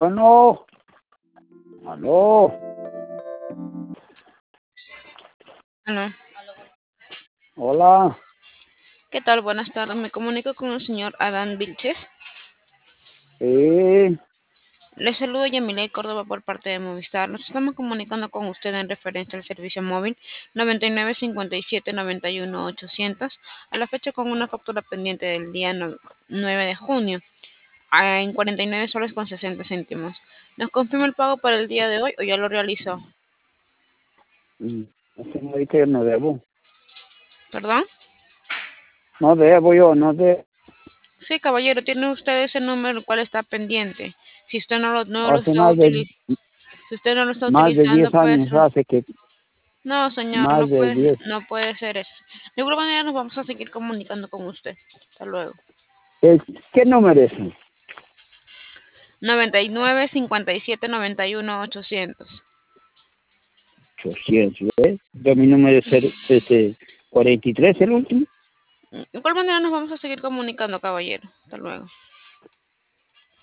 Bueno, aló, Aló. hola, ¿Qué tal? Buenas tardes. Me comunico con el señor Adán Vilches. sí, Le saludo Yamile Córdoba por parte de Movistar. Nos estamos comunicando con usted en referencia al servicio móvil 9957 91 800 a la fecha con una factura pendiente del día 9 de junio en 49 soles con 60 céntimos. ¿Nos confirma el pago para el día de hoy o ya lo realizó? mm, señorita, yo no debo, ¿Perdón? no debo yo, no debo, Sí, caballero, tiene usted ese número el cual está pendiente. Si usted no lo hace está utilizando, si usted no lo está más de utilizando, 10 pues años hace que, no, señor, más de 10, no puede ser eso. De alguna manera nos vamos a seguir comunicando con usted. Hasta luego. ¿qué número es ese? 9957 91 800. 800, ¿ves? Yo mi número es 43, el último. De igual manera nos vamos a seguir comunicando, caballero. Hasta luego.